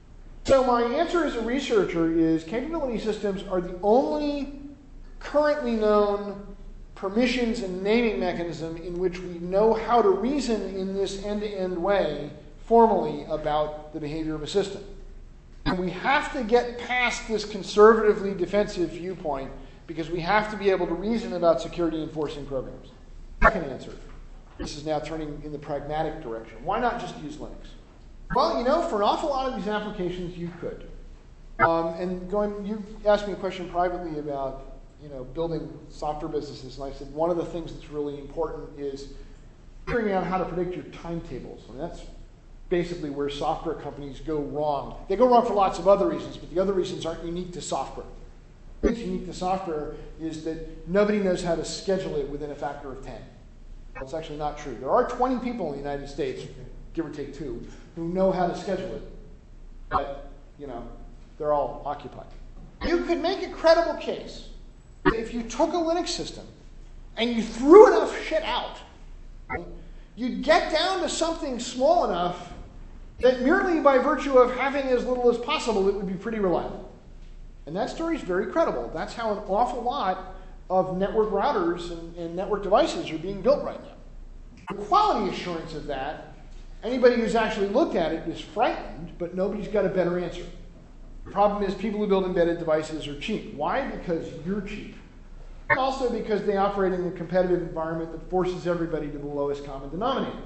So my answer as a researcher is capability systems are the only currently known permissions and naming mechanism in which we know how to reason in this end-to-end way formally about the behavior of a system. And we have to get past this conservatively defensive viewpoint because we have to be able to reason about security enforcing programs. Second answer. This is now turning in the pragmatic direction. Why not just use Linux? Well, you know, for an awful lot of these applications, you could. Um, and going, you asked me a question privately about, you know, building software businesses, and I said one of the things that's really important is figuring out how to predict your timetables. I mean, that's basically where software companies go wrong. They go wrong for lots of other reasons, but the other reasons aren't unique to software. What's unique to software is that nobody knows how to schedule it within a factor of ten. That's actually not true. There are twenty people in the United States, give or take two, who know how to schedule it. But, you know, they're all occupied. You could make a credible case that if you took a Linux system and you threw enough shit out, right, you'd get down to something small enough that merely by virtue of having as little as possible, it would be pretty reliable. And that story is very credible. That's how an awful lot of network routers and, and network devices are being built right now. The quality assurance of that, anybody who's actually looked at it is frightened, but nobody's got a better answer. The problem is people who build embedded devices are cheap. Why? Because you're cheap. And also because they operate in a competitive environment that forces everybody to the lowest common denominator.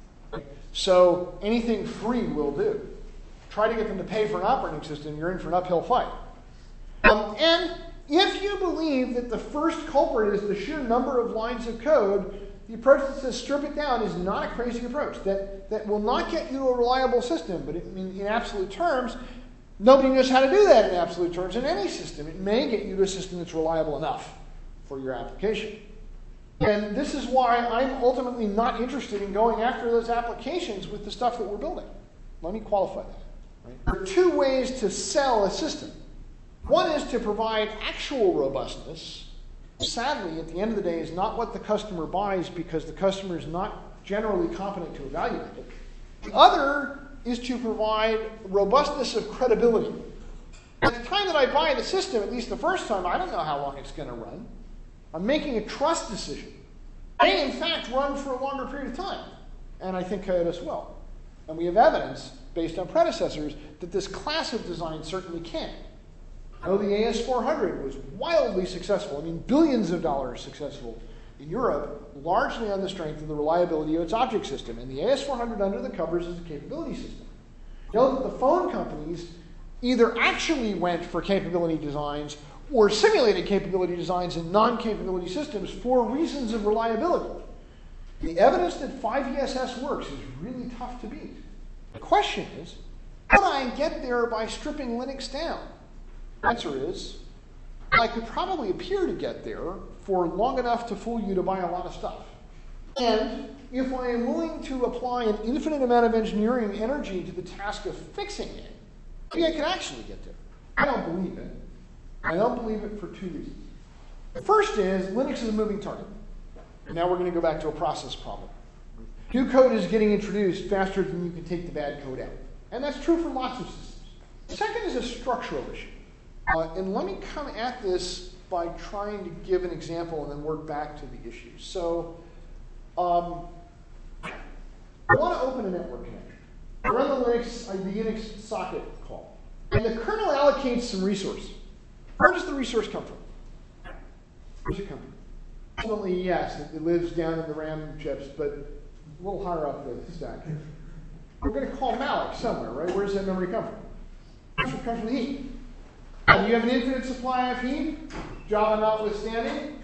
So anything free will do. Try to get them to pay for an operating system, you're in for an uphill fight. Um, and if you believe that the first culprit is the sheer number of lines of code, the approach that says strip it down is not a crazy approach. That, that will not get you to a reliable system, but in, in absolute terms, nobody knows how to do that in absolute terms in any system. It may get you to a system that's reliable enough for your application. And this is why I'm ultimately not interested in going after those applications with the stuff that we're building. Let me qualify that. Right? There are two ways to sell a system. One is to provide actual robustness. Sadly, at the end of the day, is not what the customer buys because the customer is not generally competent to evaluate it. The other is to provide robustness of credibility. At the time that I buy the system, at least the first time, I don't know how long it's going to run. I'm making a trust decision. It may, in fact, run for a longer period of time. And I think Coyotes will. And we have evidence, based on predecessors, that this class of design certainly can. I know the A S four hundred was wildly successful. I mean, billions of dollars successful in Europe, largely on the strength of the reliability of its object system. And the A S four hundred under the covers is a capability system. Note that the phone companies either actually went for capability designs or simulated capability designs in non-capability systems for reasons of reliability. The evidence that five E S S works is really tough to beat. The question is, how do I get there by stripping Linux down? The answer is, I could probably appear to get there for long enough to fool you to buy a lot of stuff. And if I am willing to apply an infinite amount of engineering energy to the task of fixing it, maybe I could actually get there. I don't believe it. I don't believe it for two reasons. The first is, Linux is a moving target. And now we're going to go back to a process problem. New code is getting introduced faster than you can take the bad code out. And that's true for lots of systems. The second is a structural issue. Uh, and let me come at this by trying to give an example and then work back to the issue. So, um, I want to open a network connection. I run the Linux, uh, the Unix socket call. And the kernel allocates some resource. Where does the resource come from? Where does it come from? Ultimately, yes, it, it lives down in the RAM chips, but a little higher up the stack. We're going to call malloc somewhere, right? Where does that memory come from? It comes from the heap. Do you have an infinite supply of heap? Java notwithstanding?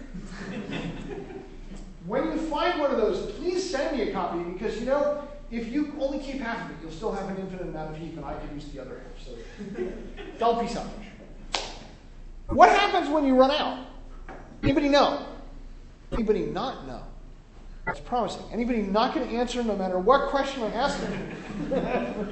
When you find one of those, please send me a copy because, you know, if you only keep half of it, you'll still have an infinite amount of heap and I can use the other half. So don't be selfish. What happens when you run out? Anybody know? Anybody not know? That's promising. Anybody not going to answer no matter what question I ask them?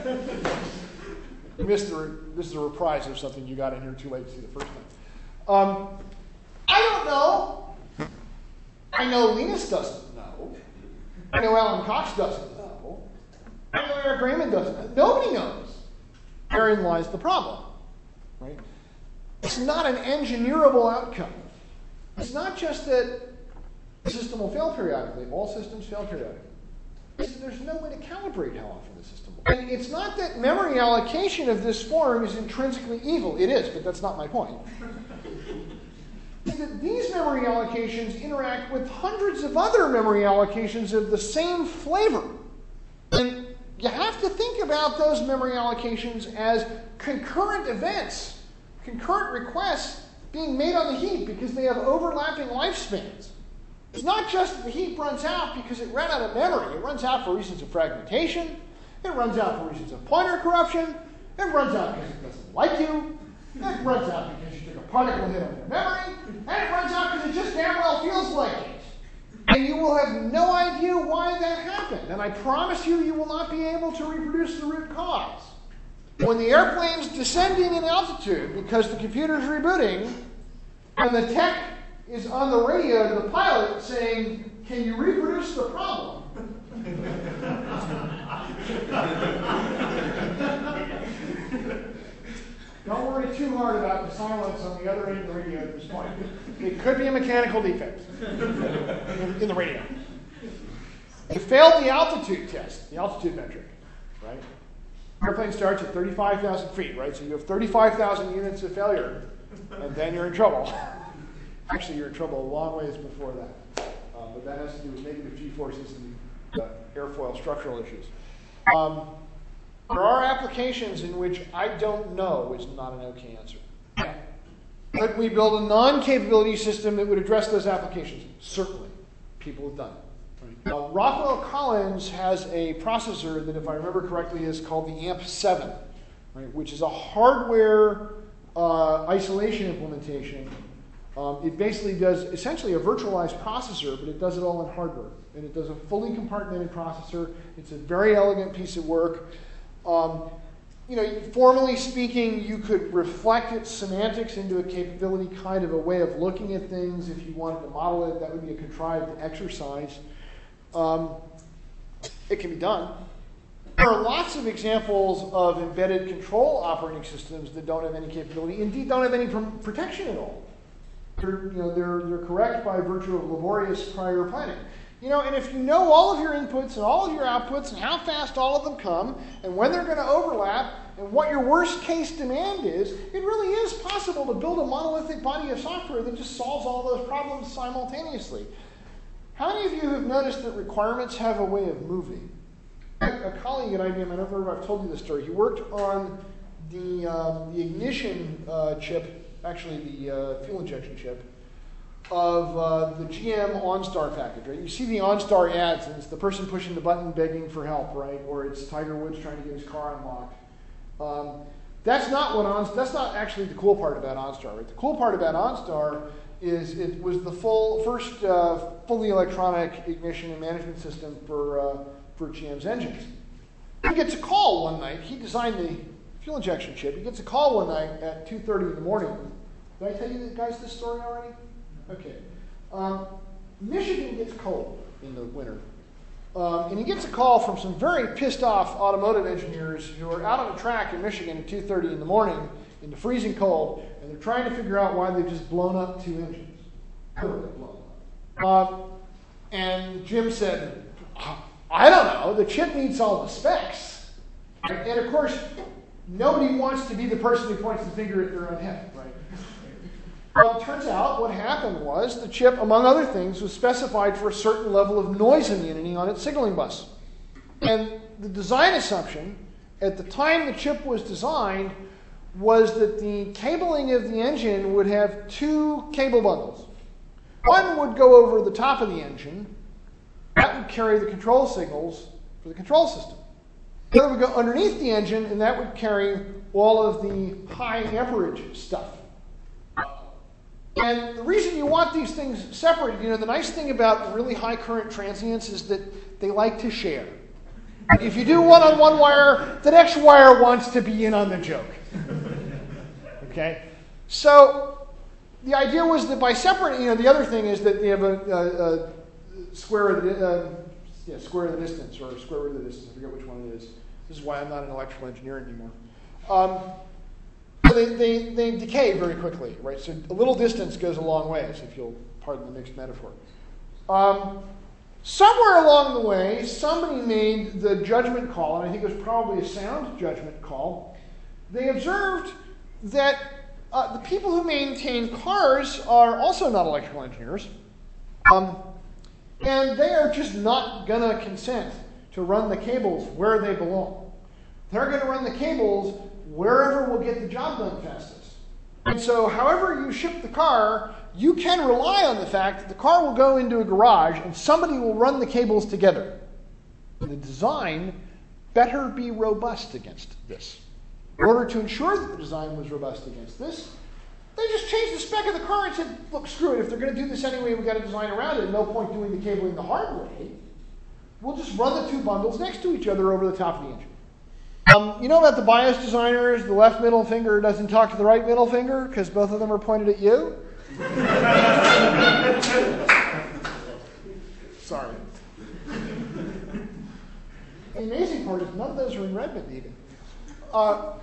You missed the, this is a reprise of something you got in here too late to see the first time. Um, I don't know. I know Linus doesn't know. I know Alan Cox doesn't know. I know Eric Raymond doesn't know. Nobody knows. Therein lies the problem. Right? It's not an engineerable outcome. It's not just that the system will fail periodically. All systems fail periodically. There's no way to calibrate how often the system will. And it's not that memory allocation of this form is intrinsically evil. It is, but that's not my point. It's that these memory allocations interact with hundreds of other memory allocations of the same flavor. And you have to think about those memory allocations as concurrent events, concurrent requests being made on the heap because they have overlapping lifespans. It's not just that the heap runs out because it ran out of memory. It runs out for reasons of fragmentation. It runs out for reasons of pointer corruption. It runs out because it doesn't like you. It runs out because you took a particle hit on your memory. And it runs out because it just damn well feels like it. And you will have no idea why that happened. And I promise you, you will not be able to reproduce the root cause. When the airplane's descending in altitude because the computer's rebooting, and the tech is on the radio to the pilot saying, can you reproduce the problem? Don't worry too hard about the silence on the other end of the radio at this point. It could be a mechanical defect in, in the radio. You failed the altitude test, the altitude metric, right? Airplane starts at thirty-five thousand feet, right? So you have thirty-five thousand units of failure, and then you're in trouble. Actually, you're in trouble a long ways before that. Um, but that has to do with negative G-forces and uh, airfoil structural issues. Um, there are applications in which I don't know is not an okay answer. Could we build a non-capability system that would address those applications? Certainly. People have done it. Right? Uh, Rockwell Collins has a processor that, if I remember correctly, is called the A M P seven, right, which is a hardware uh, isolation implementation. Um, it basically does essentially a virtualized processor, but it does it all in hardware. And it does a fully compartmented processor. It's a very elegant piece of work. Um, you know, formally speaking, you could reflect its semantics into a capability, kind of a way of looking at things. If you wanted to model it, that would be a contrived exercise. Um, it can be done. There are lots of examples of embedded control operating systems that don't have any capability, indeed don't have any pr- protection at all. They're, you know, they're, they're correct by virtue of laborious prior planning. You know, and if you know all of your inputs and all of your outputs and how fast all of them come and when they're going to overlap and what your worst case demand is, it really is possible to build a monolithic body of software that just solves all those problems simultaneously. How many of you have noticed that requirements have a way of moving? A colleague at I B M, I don't remember if I've told you this story, he worked on the, um, the ignition uh, chip, actually the uh, fuel injection chip, of uh, the G M OnStar package, right? You see the OnStar ads, and it's the person pushing the button begging for help, right? Or it's Tiger Woods trying to get his car unlocked. Um, that's not what on, that's not actually the cool part about OnStar, right? The cool part about OnStar is it was the full first uh, fully electronic ignition and management system for uh, for G M's engines. He gets a call one night. He designed the fuel injection chip. He gets a call one night at two thirty in the morning. Did I tell you guys this story already? Okay. Um, Michigan gets cold in the winter. Um, and he gets a call from some very pissed off automotive engineers who are out on the track in Michigan at two thirty in the morning in the freezing cold, and they're trying to figure out why they've just blown up two engines. Blown up. Um, and Jim said, I don't know, the chip meets all the specs. And of course, nobody wants to be the person who points the finger at their own head, right? Well, it turns out what happened was the chip, among other things, was specified for a certain level of noise immunity on its signaling bus. And the design assumption at the time the chip was designed was that the cabling of the engine would have two cable bundles. One would go over the top of the engine. That would carry the control signals for the control system. The other would go underneath the engine, and that would carry all of the high amperage stuff. And the reason you want these things separated, you know, the nice thing about really high current transients is that they like to share. If you do one on one wire, the next wire wants to be in on the joke. Okay? So the idea was that by separating, you know, the other thing is that you have a, a, a square of the uh, yeah, square of the distance or square root of the distance. I forget which one it is. This is why I'm not an electrical engineer anymore. Um, They, they, they decay very quickly, right? So a little distance goes a long ways, if you'll pardon the mixed metaphor. Um, somewhere along the way, somebody made the judgment call, and I think it was probably a sound judgment call. They observed that uh, the people who maintain cars are also not electrical engineers, um, and they are just not going to consent to run the cables where they belong. They're going to run the cables wherever will get the job done fastest. And so however you ship the car, you can rely on the fact that the car will go into a garage and somebody will run the cables together. And the design better be robust against this. In order to ensure that the design was robust against this, they just changed the spec of the car and said, look, screw it. If they're going to do this anyway, we've got to design around it. No point doing the cabling the hard way. We'll just run the two bundles next to each other over the top of the engine. Um, you know about the bias designers, the left middle finger doesn't talk to the right middle finger because both of them are pointed at you? Sorry. The amazing part is none of those are in Redmond even. Uh,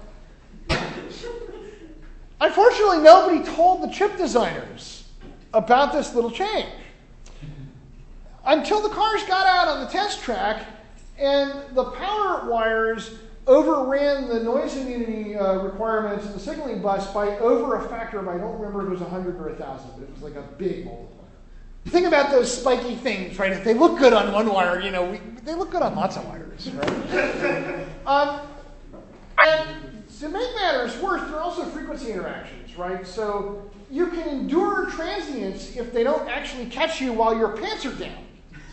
unfortunately, nobody told the chip designers about this little change until the cars got out on the test track and the power wires overran the noise immunity uh, requirements of the signaling bus by over a factor of, I don't remember if it was one hundred or one thousand, but it was like a big multiplier. The thing about those spiky things, right, if they look good on one wire, you know, we, they look good on lots of wires, right? um, and to make matters worse, there are also frequency interactions, right? So you can endure transients if they don't actually catch you while your pants are down.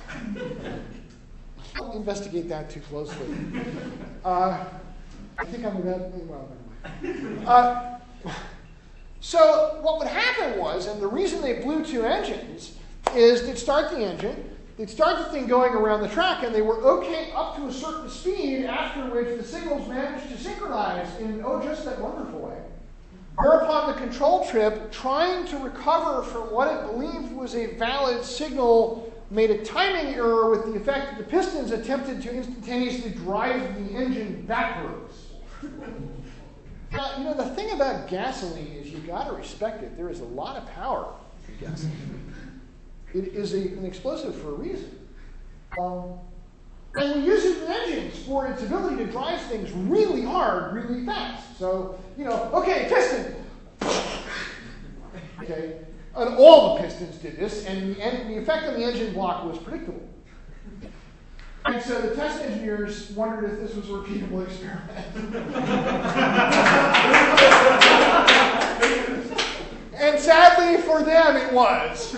Don't investigate that too closely. Uh, I think I'm about, well, never mind. Uh, so what would happen was, and the reason they blew two engines, is they'd start the engine, they'd start the thing going around the track, and they were okay up to a certain speed, after which the signals managed to synchronize in, oh, just that wonderful way. Whereupon the control trip, trying to recover from what it believed was a valid signal, made a timing error with the effect that the pistons attempted to instantaneously drive the engine backwards. Now, you know, the thing about gasoline is you got to respect it. There is a lot of power in gasoline. It is a, an explosive for a reason. Um, and we use it in engines for its ability to drive things really hard, really fast. So, you know, okay, piston. Okay. And all the pistons did this, and the, en- the effect on the engine block was predictable. And so the test engineers wondered if this was a repeatable experiment. And sadly for them, it was.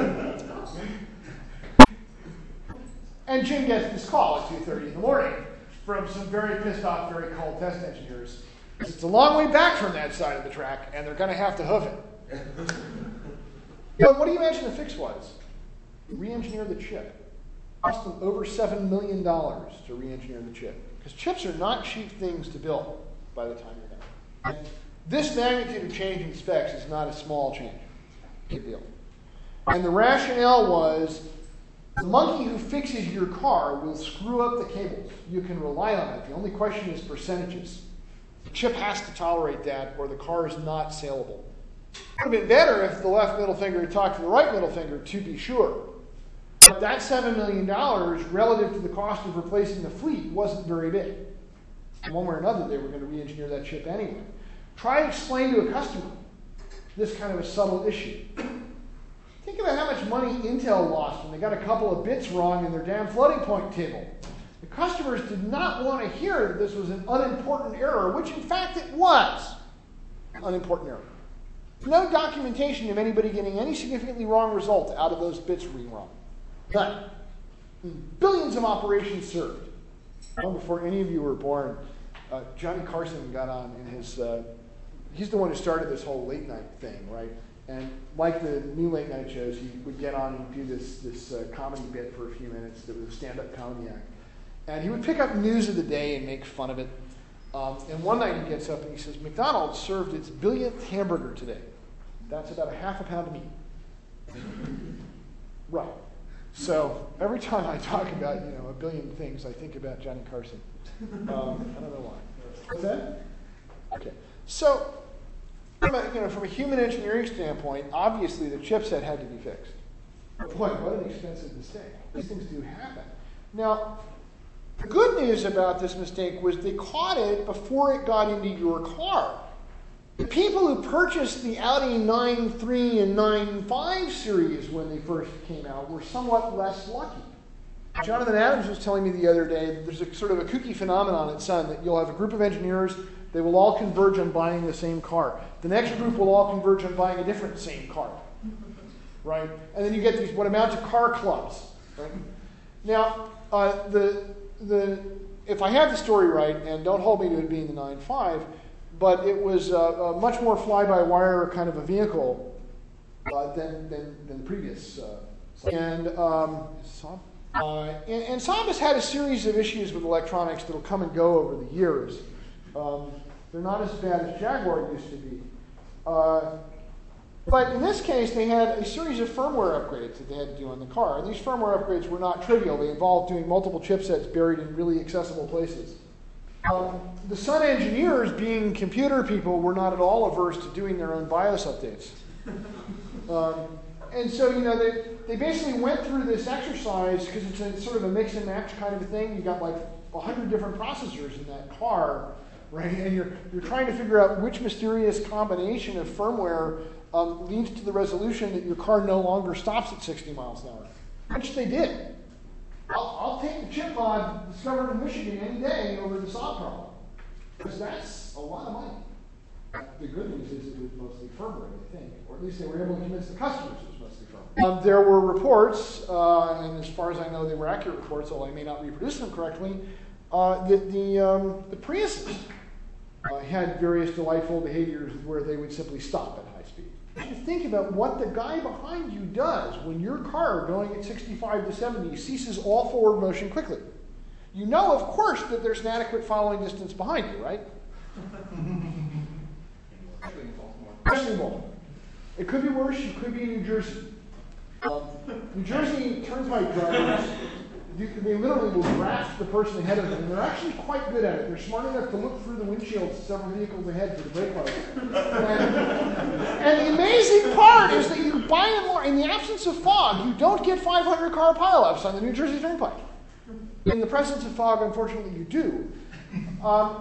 And Jim gets this call at two thirty in the morning from some very pissed off, very cold test engineers. It's a long way back from that side of the track, and they're going to have to hoof it. But what do you imagine the fix was? Re-engineer the chip. It cost them over seven million dollars to re-engineer the chip. Because chips are not cheap things to build by the time you're done. And this magnitude of change in specs is not a small change. Big deal. And the rationale was, the monkey who fixes your car will screw up the cables. You can rely on it. The only question is percentages. The chip has to tolerate that, or the car is not saleable. It would have been better if the left middle finger had talked to the right middle finger, to be sure. But that seven million dollars, relative to the cost of replacing the fleet, wasn't very big. One way or another, they were going to re-engineer that chip anyway. Try to explain to a customer this kind of a subtle issue. Think about how much money Intel lost when they got a couple of bits wrong in their damn floating point table. The customers did not want to hear that this was an unimportant error, which in fact it was an unimportant error. No documentation of anybody getting any significantly wrong result out of those bits being wrong. None. Billions of operations served. Long before any of you were born, uh, Johnny Carson got on in his, uh, he's the one who started this whole late night thing, right? And like the new late night shows, he would get on and do this, this uh, comedy bit for a few minutes that was a stand-up comedy act. And he would pick up news of the day and make fun of it. Um, and one night he gets up and he says, McDonald's served its billionth hamburger today. That's about a half a pound of meat. Right. So every time I talk about, you know, a billion things, I think about Johnny Carson. Um, I don't know why. What's that? Okay. So, from a, you know, from a human engineering standpoint, obviously the chipset had to be fixed. Boy, what an expensive mistake. These things do happen. Now, the good news about this mistake was they caught it before it got into your car. The people who purchased the Audi nine three and nine five series when they first came out were somewhat less lucky. Jonathan Adams was telling me the other day that there's a sort of a kooky phenomenon at Sun that you'll have a group of engineers, they will all converge on buying the same car. The next group will all converge on buying a different same car. Right? And then you get these what amount to car clubs. Right? Now, uh, the the if I have the story right, and don't hold me to it being the nine five, but it was uh, a much more fly-by-wire kind of a vehicle uh, than, than than the previous. Uh, and um, uh, and, and Saab has had a series of issues with electronics that'll come and go over the years. Um, they're not as bad as Jaguar used to be. Uh, But in this case, they had a series of firmware upgrades that they had to do on the car. And these firmware upgrades were not trivial. They involved doing multiple chipsets buried in really accessible places. Um, the Sun engineers, being computer people, were not at all averse to doing their own BIOS updates. Um, and so, you know, they, they basically went through this exercise because it's a, sort of a mix and match kind of a thing. You got like a hundred different processors in that car, right? And you're you're trying to figure out which mysterious combination of firmware Um, leads to the resolution that your car no longer stops at sixty miles an hour, which they did. I'll, I'll take the chip mod discovered in Michigan any day over the Saab problem, because that's a lot of money. The good news is it was mostly firmware, I think, or at least they were able to convince the customers it was mostly firmware. Um, there were reports, uh, and as far as I know they were accurate reports, although I may not reproduce them correctly, uh, that the, um, the Priuses uh, had various delightful behaviors where they would simply stop at high speed. You think about what the guy behind you does when your car going at sixty-five to seventy ceases all forward motion quickly. You know, of course, that there's an adequate following distance behind you, right? Questionable. It could be worse. You could be in New Jersey. Um, New Jersey turnpike drivers, they literally will grasp the person ahead of them, and they're actually quite good at it. They're smart enough to look through the windshields several vehicles ahead for the brake lights. And, and the amazing part is that you, by and large, in the absence of fog, you don't get five hundred car pileups on the New Jersey Turnpike. In the presence of fog, unfortunately, you do. Um,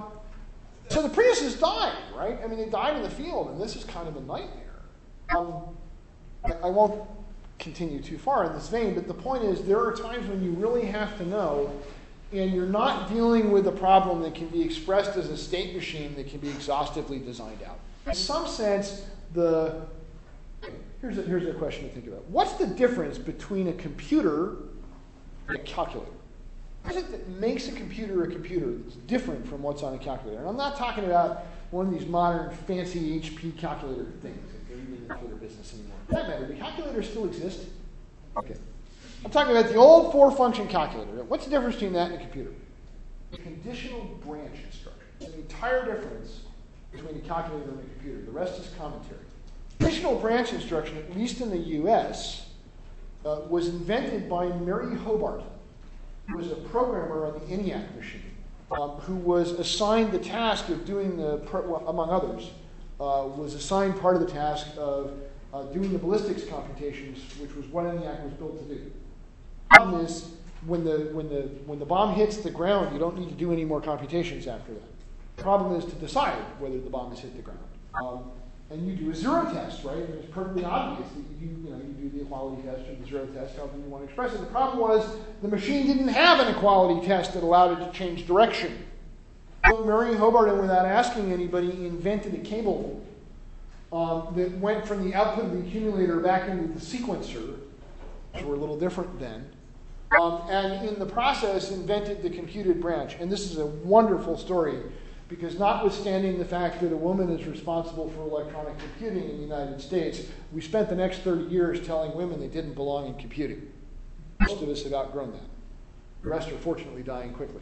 so the Priuses died, right? I mean, they died in the field, and this is kind of a nightmare. Um, I, I won't continue too far in this vein, but the point is there are times when you really have to know, and you're not dealing with a problem that can be expressed as a state machine that can be exhaustively designed out. In some sense, the here's a, here's a question to think about. What's the difference between a computer and a calculator? What is it that makes a computer a computer that's different from what's on a calculator? And I'm not talking about one of these modern fancy H P calculator things. They're even in the calculator business anymore. For that matter, do calculators still exist? Okay. I'm talking about the old four-function calculator. What's the difference between that and a computer? Conditional branch instruction. There's an entire difference between a calculator and a computer. The rest is commentary. Conditional branch instruction, at least in the U S, uh, was invented by Mary Hobart, who was a programmer on the ENIAC machine, um, who was assigned the task of doing the, well, among others, uh, was assigned part of the task of uh, doing the ballistics computations, which was what ENIAC was built to do. The problem is, when the, when, the, when the bomb hits the ground, you don't need to do any more computations after that. The problem is to decide whether the bomb has hit the ground. Um, and you do a zero test, right? And it's perfectly obvious that you, you, know, you do the equality test or the zero test, however you want to express it. The problem was the machine didn't have an equality test that allowed it to change direction. So Mary Hobart, without asking anybody, invented a cable um, that went from the output of the accumulator back into the sequencer, which were a little different then. Um, and in the process, invented the computed branch. And this is a wonderful story, because notwithstanding the fact that a woman is responsible for electronic computing in the United States, we spent the next thirty years telling women they didn't belong in computing. Most of us have outgrown that. The rest are fortunately dying quickly.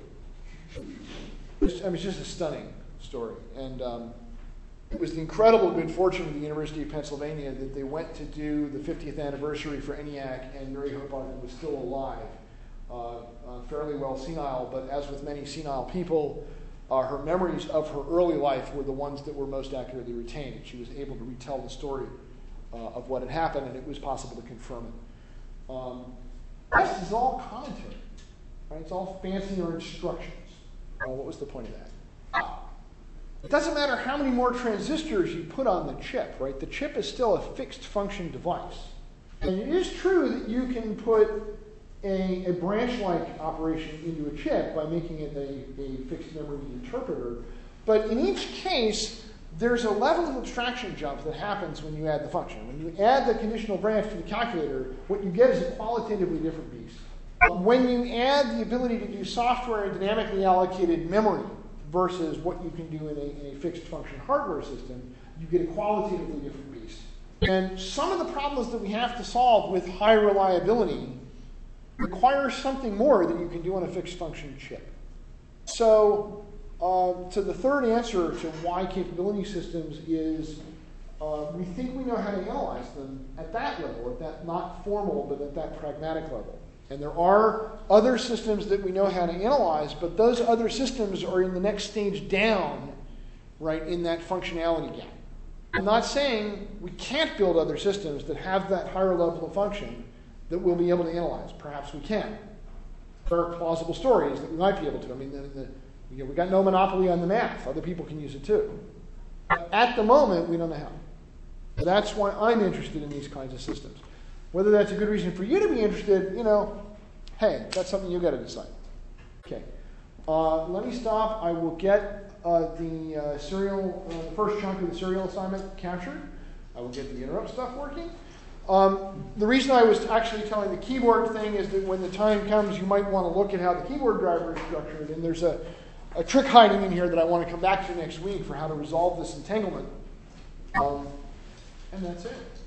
It's, I mean, it's just a stunning story. And um, it was the incredible good fortune of the University of Pennsylvania that they went to do the fiftieth anniversary for ENIAC, and Mary Hobart was still alive, uh, uh, fairly well senile, but as with many senile people, Uh, her memories of her early life were the ones that were most accurately retained. She was able to retell the story uh, of what had happened, and it was possible to confirm it. Um, the rest is all commentary. Right? It's all fancier instructions. Uh, what was the point of that? Ah, it doesn't matter how many more transistors you put on the chip, right? The chip is still a fixed function device. And it is true that you can put a, a branch-like operation into a chip by making it a, a fixed memory interpreter. But in each case, there's a level of abstraction jump that happens when you add the function. When you add the conditional branch to the calculator, what you get is a qualitatively different beast. When you add the ability to do software and dynamically allocated memory versus what you can do in a, in a fixed function hardware system, you get a qualitatively different beast. And some of the problems that we have to solve with high reliability require something more than you can do on a fixed function chip. So, uh, to the third answer to why capability systems is uh, we think we know how to analyze them at that level, at that not formal, but at that pragmatic level. And there are other systems that we know how to analyze, but those other systems are in the next stage down, right, in that functionality gap. I'm not saying we can't build other systems that have that higher level of function that we'll be able to analyze. Perhaps we can. There are plausible stories that we might be able to. I mean, the, the, you know, we got no monopoly on the math. Other people can use it too. But at the moment, we don't know how. So that's why I'm interested in these kinds of systems. Whether that's a good reason for you to be interested, you know, hey, that's something you got to decide. Okay. Uh, let me stop. I will get uh, the uh, serial, uh, the first chunk of the serial assignment captured. I will get the interrupt stuff working. Um, the reason I was actually telling the keyboard thing is that when the time comes, you might want to look at how the keyboard driver is structured. And there's a, a trick hiding in here that I want to come back to next week for how to resolve this entanglement. Um, and that's it.